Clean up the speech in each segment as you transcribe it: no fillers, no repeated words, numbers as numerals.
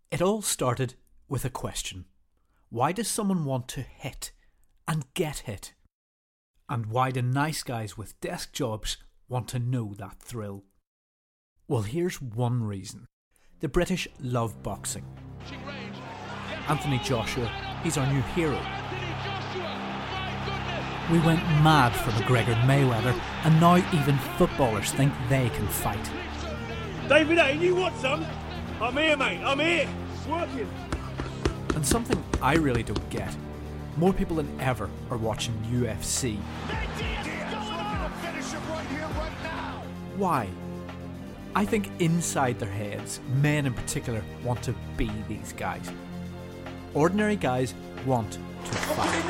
It all started with a question. Why does someone want to hit and get hit? And why do nice guys with desk jobs want to know that thrill? Well, here's one reason. The British love boxing. Anthony Joshua, he's our new hero. We went mad for McGregor Mayweather, and now even footballers think they can fight. David Hain, you want some? I'm here, mate, I'm here. Working. And something I really don't get. More people than ever are watching UFC. Why? I think inside their heads, men in particular want to be these guys. Ordinary guys want to fight.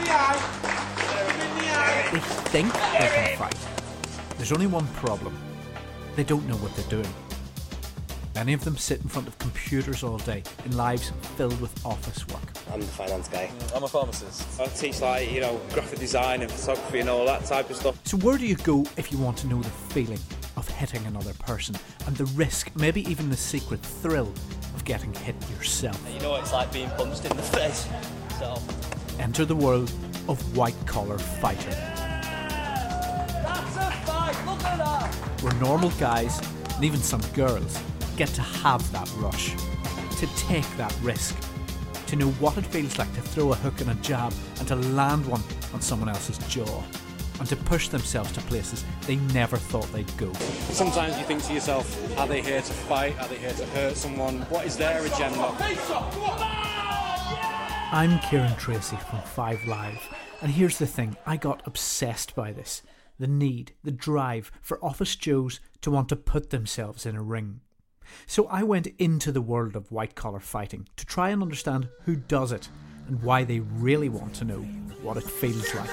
They think they can fight. There's only one problem. They don't know what they're doing. Many of them sit in front of computers all day in lives filled with office work. I'm the finance guy. I'm a pharmacist. I teach graphic design and photography and all that type of stuff. So where do you go if you want to know the feeling of hitting another person and the risk, maybe even the secret thrill of getting hit yourself? You know what it's like being punched in the face. So enter the world of white-collar fighting. That's a fight, look at that! Where normal guys, and even some girls, get to have that rush, to take that risk, to know what it feels like to throw a hook and a jab and to land one on someone else's jaw, and to push themselves to places they never thought they'd go. Sometimes you think to yourself, are they here to fight? Are they here to hurt someone? What is their agenda? I'm Kieran Tracy from 5 Live, and here's the thing, I got obsessed by this. The need, the drive for office joes to want to put themselves in a ring. So I went into the world of white-collar fighting to try and understand who does it and why they really want to know what it feels like.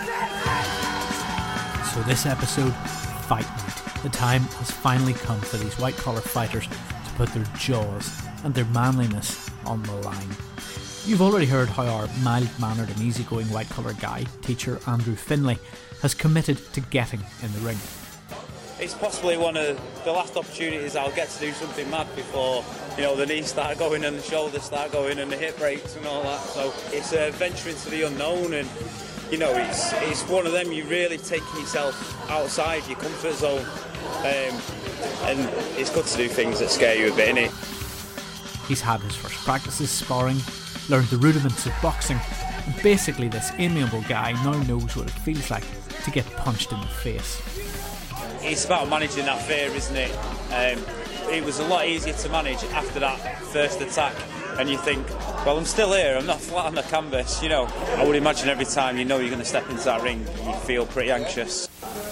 So this episode, Fight Night. The time has finally come for these white-collar fighters to put their jaws and their manliness on the line. You've already heard how our mild-mannered and easygoing white-collar guy, teacher Andrew Finlay, has committed to getting in the ring. It's possibly one of the last opportunities I'll get to do something mad before, the knees start going and the shoulders start going and the hip breaks and all that. So it's a venture into the unknown, and it's one of them. You're really taking yourself outside your comfort zone, and it's good to do things that scare you a bit, innit? He's had his first practices sparring, learned the rudiments of boxing, and basically this amiable guy now knows what it feels like to get punched in the face. It's about managing that fear, isn't it? It was a lot easier to manage after that first attack, and you think, well, I'm still here, I'm not flat on the canvas, I would imagine every time you're going to step into that ring, you feel pretty anxious.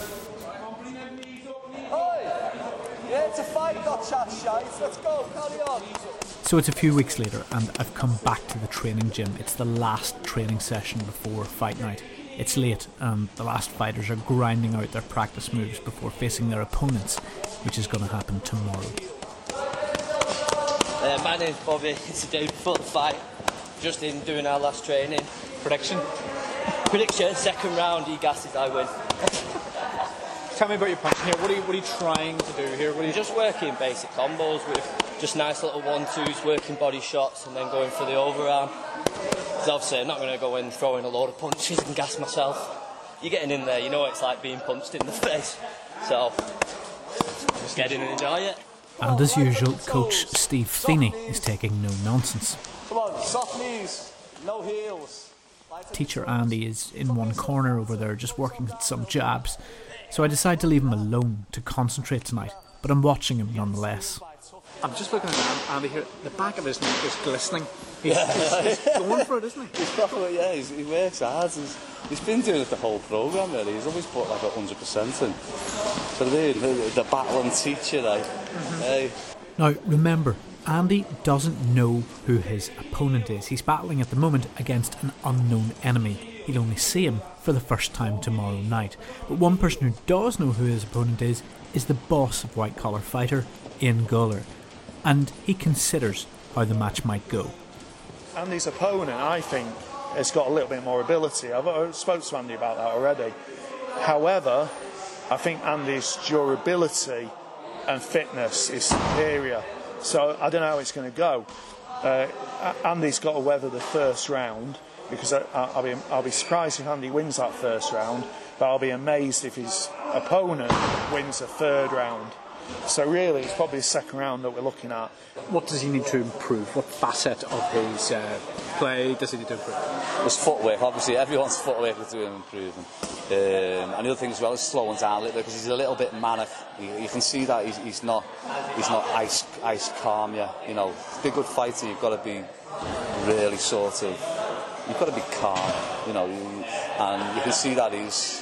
Yeah, it's a fight, not chat shite. Let's go, carry on. So it's a few weeks later and I've come back to the training gym. It's the last training session before fight night. It's late and the last fighters are grinding out their practice moves before facing their opponents, which is going to happen tomorrow. My name's Bobby. It's a day before the fight. Just in doing our last training. Prediction? Prediction, second round, he gasses, I win. Tell me about your punching here. What are you trying to do here? Just working basic combos with just nice little 1-2s, working body shots and then going for the overarm. Because obviously I'm not going to go in throwing a load of punches and gas myself. You're getting in there, you know what it's like being punched in the face. So, just get in and enjoy it. And as usual, Coach Steve Feeney is taking no nonsense. Come on, soft knees, no heels. Teacher Andy is in one corner over there just working some jabs. So I decide to leave him alone to concentrate tonight, but I'm watching him nonetheless. I'm just looking at Andy here. The back of his neck is glistening. He's going for it, isn't he? He's probably, he works hard. He's been doing it the whole programme, really. He's always put like 100% in. So the battling teacher, Hey. Now, remember, Andy doesn't know who his opponent is. He's battling at the moment against an unknown enemy. He'll only see him for the first time tomorrow night. But one person who does know who his opponent is the boss of White Collar Fighter, Ian Guller. And he considers how the match might go. Andy's opponent, I think, has got a little bit more ability. I've spoken to Andy about that already. However, I think Andy's durability and fitness is superior. So I don't know how it's going to go. Andy's got to weather the first round, because I'll be surprised if Andy wins that first round, but I'll be amazed if his opponent wins the third round. So really, it's probably the second round that we're looking at. What does he need to improve? What facet of his play does he need to improve? His footwork, obviously, everyone's footwork is doing improving. And the other thing as well is slowing down a little bit, because he's a little bit manic. You can see that he's not ice calm yet. You know, to be a good fighter, you've got to be really you've got to be calm. You know, and you can see that he's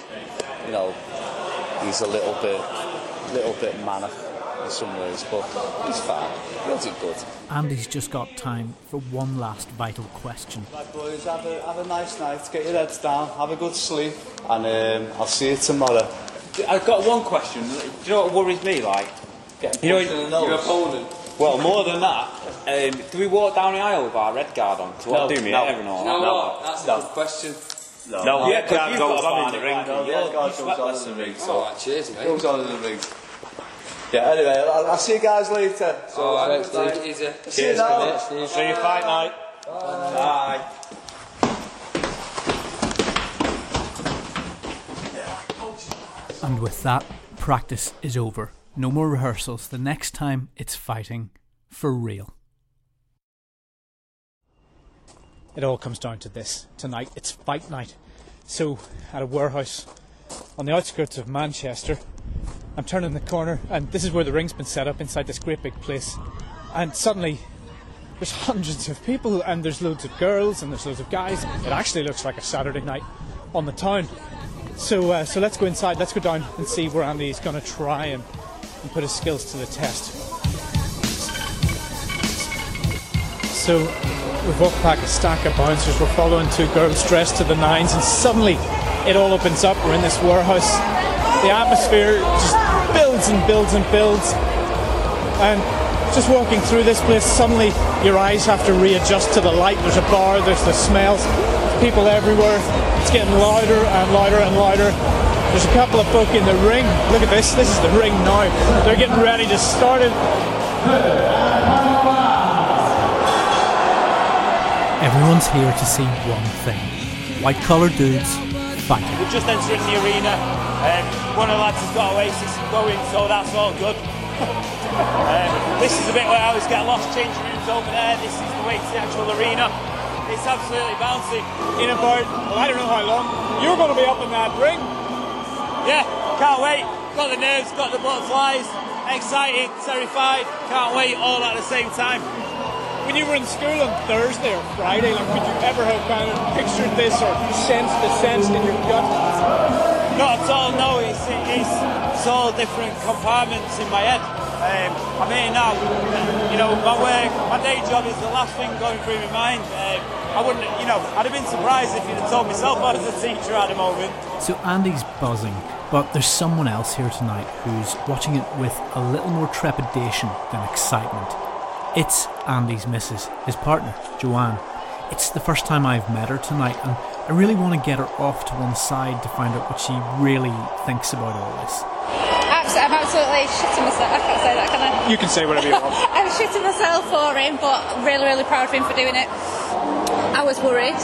a little bit manic in some ways, but he's fine. He'll do good. Andy's just got time for one last vital question. Right, boys, have a nice night. Get your heads down. Have a good sleep, and I'll see you tomorrow. I've got one question. Do you know what worries me? Like, Getting punched in the nose. your opponent. Well, more than that, do we walk down the aisle with our red guard on? No, do me no. head and all No, that? no. That's a good question. No, Yeah, because you've got on one in in the the ring. ring. No, the guard goes on in the ring. Alright, cheers, mate. Goes on in the ring. Yeah, anyway, I'll see you guys later. So, Alright, take it easy. see you now. See you fight night. Bye. And with that, practice is over. No more rehearsals. The next time, it's fighting for real. It all comes down to this. Tonight, it's fight night. So, at a warehouse on the outskirts of Manchester, I'm turning the corner, and this is where the ring's been set up, inside this great big place. And suddenly, there's hundreds of people, and there's loads of girls, and there's loads of guys. It actually looks like a Saturday night on the town. So let's go inside, let's go down and see where Andy's going to try and put his skills to the test. So we've walked back a stack of bouncers, we're following two girls dressed to the nines, and suddenly it all opens up. We're in this warehouse. The atmosphere just builds and builds and builds, and just walking through this place, suddenly your eyes have to readjust to the light. There's a bar, there's the smells, people everywhere. It's getting louder and louder and louder. There's a couple of folk in the ring. Look at this is the ring now. They're getting ready to start it. Everyone's here to see one thing: white-collar dudes fighting. We're just entering the arena. One of the lads has got Oasis going, so that's all good. This is the bit where I always get lost. Changing rooms over there. This is the way to the actual arena. It's absolutely bouncy. In about, I don't know how long, you're going to be up in that ring. Yeah, can't wait. Got the nerves, got the butterflies. Excited, terrified. Can't wait all at the same time. When you were in school on Thursday or Friday, like, would you ever have kind of pictured this or sensed the sense in your gut? Not at all, no. It's all different compartments in my head. I'm here now. You know, my work, my day job is the last thing going through my mind. I wouldn't, I'd have been surprised if you'd have told myself I was a teacher at the moment. So Andy's buzzing, but there's someone else here tonight who's watching it with a little more trepidation than excitement. It's Andy's missus, his partner, Joanne. It's the first time I've met her tonight, and I really want to get her off to one side to find out what she really thinks about all this. I'm absolutely shitting myself. I can't say that, can I? You can say whatever you want. I'm shitting myself for him, but really, really proud of him for doing it. I was worried.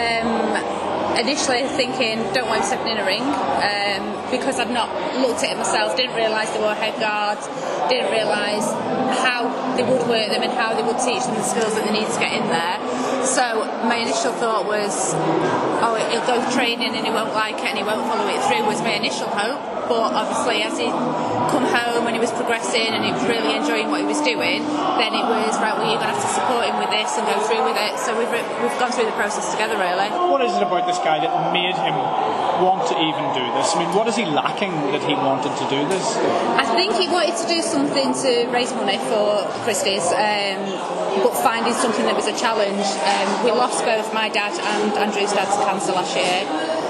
Initially thinking, don't want him stepping in a ring, because I'd not looked at it myself, didn't realise they wore head guards, didn't realise how they would work them and how they would teach them the skills that they need to get in there. So my initial thought was, he'll go training and he won't like it and he won't follow it through, was my initial hope. But obviously as he come home and he was progressing and he was really enjoying what he was doing, then it was, right, well, you're going to have to support him with this and go through with it. So we've gone through the process together, really. What is it about this guy that made him want to even do this? I mean, what is he lacking that he wanted to do this? I think he wanted to do something to raise money for Christie's, but finding something that was a challenge. We lost both my dad and Andrew's dad to cancer last year.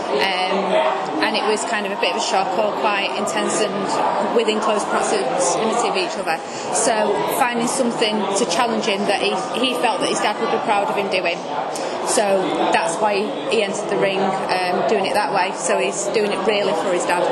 And it was kind of a bit of a shock, all quite intense and within close proximity of each other. So finding something to challenge him that he felt that his dad would be proud of him doing. So that's why he entered the ring, doing it that way. So he's doing it really for his dad.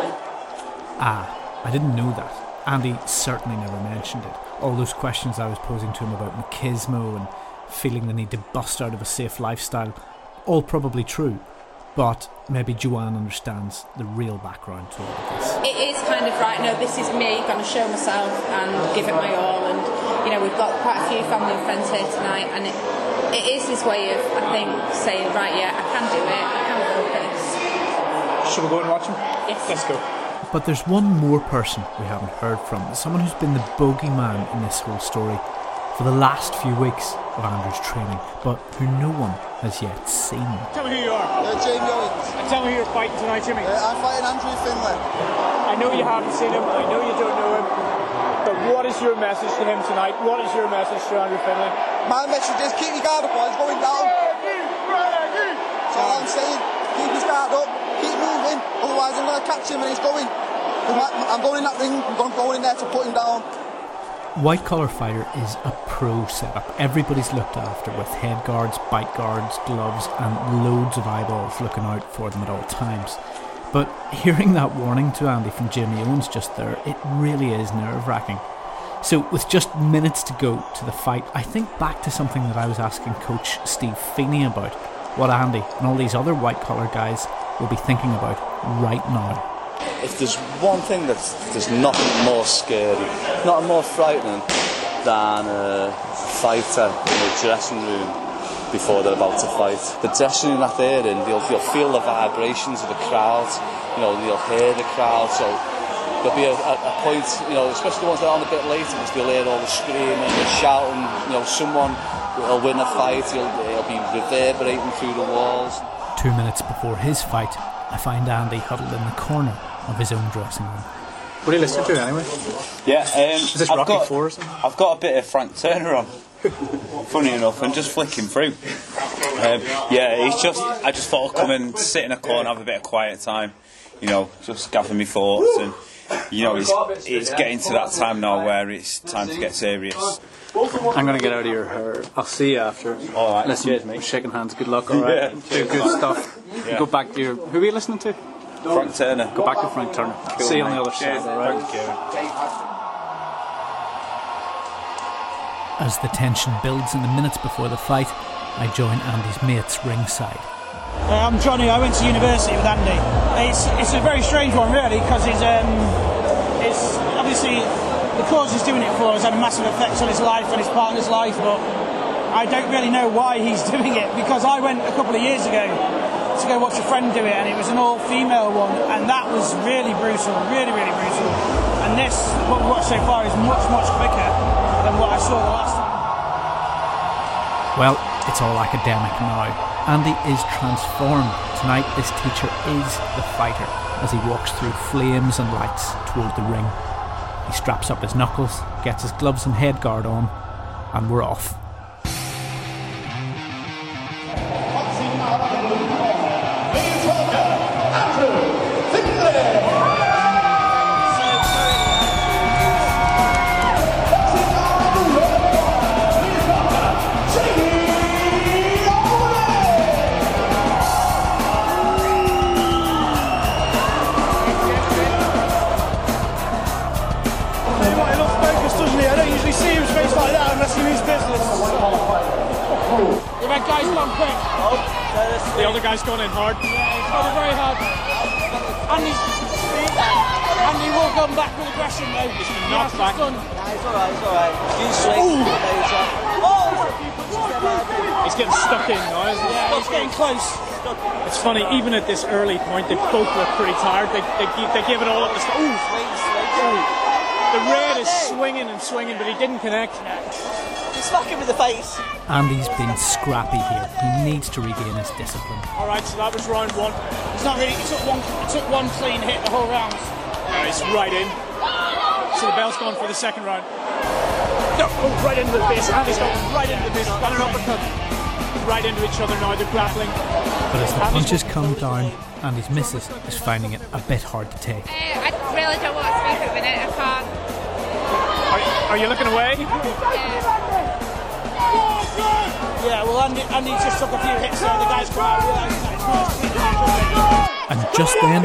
I didn't know that. Andy certainly never mentioned it. All those questions I was posing to him about machismo and feeling the need to bust out of a safe lifestyle. All probably true, but maybe Joanne understands the real background to all of this. It is kind of right, no, this is me, going to show myself and give it my all. And, you know, we've got quite a few family and friends here tonight, and it is his way of, I think, saying, right, yeah, I can do it, I can focus. Should we go and watch him? Yes. Let's go. But there's one more person we haven't heard from, someone who's been the bogeyman in this whole story for the last few weeks of Andrew's training, but who no one has yet seen. Tell me who you are. Jamie Owens. And tell me who you're fighting tonight, Jimmy. I'm fighting Andrew Finlay. I know you haven't seen him, I know you don't know him, but what is your message to him tonight? What is your message to Andrew Finlay? My message is keep your guard up while he's going down. That's all I'm saying. Keep his guard up, keep moving, otherwise I'm going to catch him and he's going. I'm going in that ring, I'm going in there to put him down. White Collar Fighter is a pro setup. Everybody's looked after with head guards, bite guards, gloves and loads of eyeballs looking out for them at all times. But hearing that warning to Andy from Jamie Owens just there, it really is nerve-wracking. So with just minutes to go to the fight, I think back to something that I was asking Coach Steve Feeney about, what Andy and all these other white collar guys will be thinking about right now. If there's one thing there's nothing more scary, nothing more frightening than a fighter in a dressing room before they're about to fight. The dressing room that they're in, you'll feel the vibrations of the crowd, you'll hear the crowd, so there'll be a point, especially the ones that are on a bit later, because they'll hear all the screaming, the shouting, someone will win a fight, it'll be reverberating through the walls. 2 minutes before his fight, I find Andy huddled in the corner of his own dressing room. What are you listening to anyway? Yeah, is this Rocky IV or something? I've got a bit of Frank Turner on, funny enough, and just flicking through. I just thought I'd come and sit in a corner, have a bit of quiet time, just gather my thoughts, and it's getting to that time now where it's time to get serious. I'm going to get out of your hair. I'll see you after. All right. Listen, cheers, mate. Shaking hands. Good luck. All right. Yeah. Do good stuff. Yeah. Go back to your. Who are you listening to? Frank Turner. Go back to Frank Turner. Cool, see you mate. on the other side. All right. Thank you. As the tension builds in the minutes before the fight, I join Andy's mates ringside. I'm Johnny. I went to university with Andy. It's a very strange one, really, because it's obviously the cause he's doing it for has had a massive effect on his life and his partner's life, but I don't really know why he's doing it, because I went a couple of years ago to go watch a friend do it, and it was an all-female one, and that was really brutal, really, really brutal. And this, what we've watched so far, is much, much quicker than what I saw the last time. Well, it's all academic now. Andy is transformed. Tonight, this teacher is the fighter as he walks through flames and lights toward the ring. He straps up his knuckles, gets his gloves and head guard on, and we're off. The red guy's gone quick. The other guy's gone in hard. Yeah, he's gone very hard. And he will come back with aggression, though. He's been knocked back. It's alright. He's getting stuck in now, isn't he? Yeah, he's getting close. It's funny, even at this early point, they both look pretty tired. They give it all up. The red is swinging and swinging, but he didn't connect. He's fucking with the face. Andy's been scrappy here. He needs to regain his discipline. All right, so that was round one. It's not really. It took one clean hit the whole round. He's right in. So the bell's gone for the second round. No, right into the face. Andy's gone right into the face. Got an uppercut. Right into each other now. They're grappling. But as the punches come down, Andy's missus is finding it a bit hard to take. I really don't want to speak at the minute. I can't. Are you looking away? Yeah, well, Andy just took a few hits there. The guys come out realising that it's not as And just then,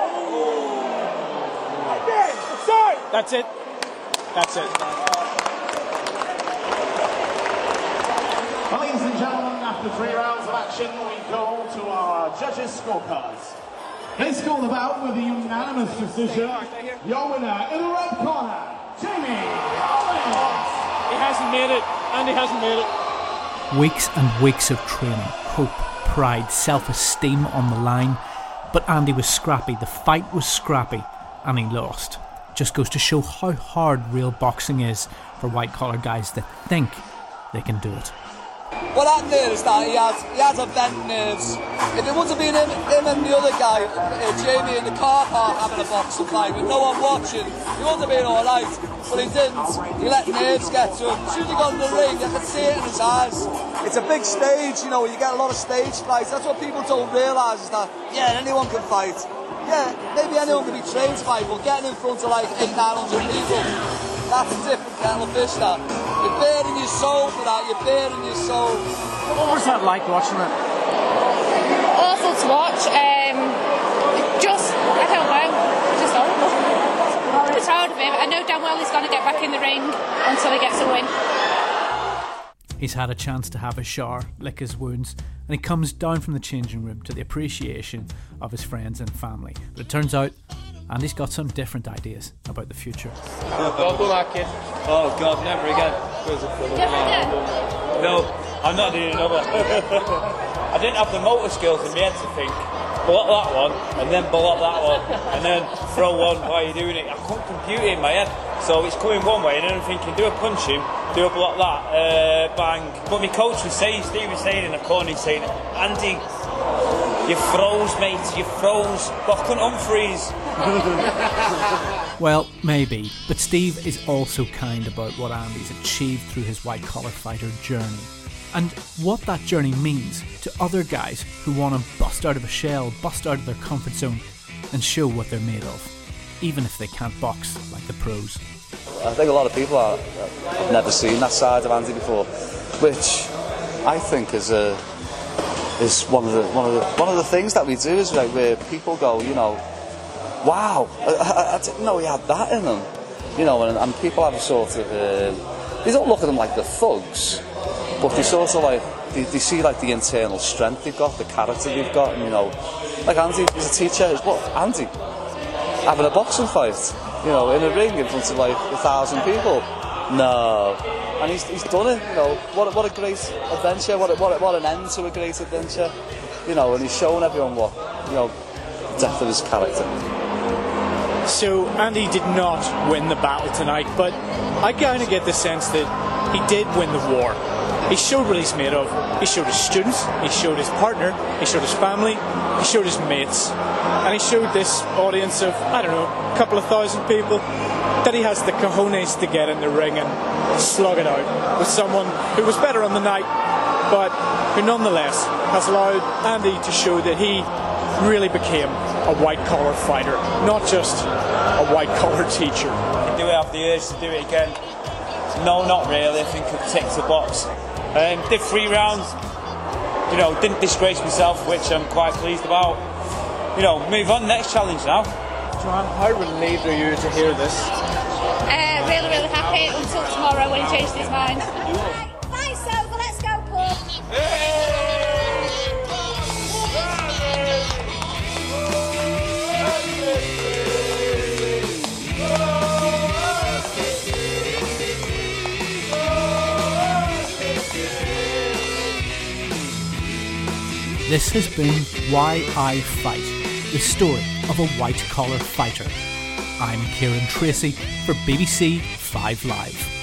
that's it. That's it. Well, ladies and gentlemen, after 3 rounds of action, we go to our judges' scorecards. They scored the bout with a unanimous decision. Your winner in the red corner, Jamie Owens. He hasn't made it, and he hasn't made it. Weeks and weeks of training, hope, pride, self-esteem on the line. But Andy was scrappy, the fight was scrappy, and he lost. Just goes to show how hard real boxing is for white-collar guys that think they can do it. What happened there is that he has a bent nerves. If it would have been him and the other guy, Jamie, in the car park having a boxing fight with no one watching, he would have been alright. But he didn't. He let nerves get to him. As soon as he got in the ring, you could see it in his eyes. It's a big stage, you know, you get a lot of stage fights. That's what people don't realise, is that, yeah, anyone can fight. Yeah, maybe anyone can be trained to fight, but getting in front of like 800-900 people, that's a different kettle of fish, that. You're bearing your soul for that, you're bearing your soul. What was that like watching it? Awful to watch. I don't know, just horrible. I'm tired of him. I know damn well he's going to get back in the ring until he gets a win. He's had a chance to have a shower, lick his wounds, and he comes down from the changing room to the appreciation of his friends and family. But it turns out Andy's got some different ideas about the future. Oh God, never again. No, I'm not doing another. I didn't have the motor skills in my head to think, block that one, and then block that one, and then throw one while you're doing it. I couldn't compute it in my head. So it's coming one way, and then I'm thinking, do a punch him, do a block that, bang. But my coach was saying, Steve was saying in the corner, he's saying, Andy, you froze, mate, you froze. But I couldn't unfreeze. Well, maybe, but Steve is also kind about what Andy's achieved through his white-collar fighter journey, and what that journey means to other guys who want to bust out of a shell, bust out of their comfort zone, and show what they're made of, even if they can't box like the pros. I think a lot of people have never seen that side of Andy before, which I think is one of the things that we do, is like where people go, you know, wow, I didn't know he had that in him, you know, and people have a sort of they don't look at them like the thugs, but they sort of like they see like the internal strength they've got, the character they've got, and you know, like Andy was a teacher. What, Andy having a boxing fight, you know, in a ring in front of like 1,000 people? No. And he's done it, you know. What a great adventure, what an end to a great adventure, you know, and he's shown everyone what, you know, the depth of his character. So Andy did not win the battle tonight, but I kind of get the sense that he did win the war. He showed what he's made of. He showed his students, he showed his partner, he showed his family, he showed his mates, and he showed this audience of, I don't know, a couple of thousand people, that he has the cojones to get in the ring and slug it out with someone who was better on the night, but who nonetheless has allowed Andy to show that he really became a white-collar fighter, not just a white-collar teacher. Do I have the urge to do it again? No, not really. I think I've ticked the box. Did 3 rounds, you know, didn't disgrace myself, which I'm quite pleased about. You know, move on, next challenge now. Joanne, how relieved are you to hear this? Really, really happy until tomorrow when he changes his mind. Fight's over, let's go, Paul. This has been Why I Fight, the story of a white-collar fighter. I'm Kieran Tracy for BBC 5 Live.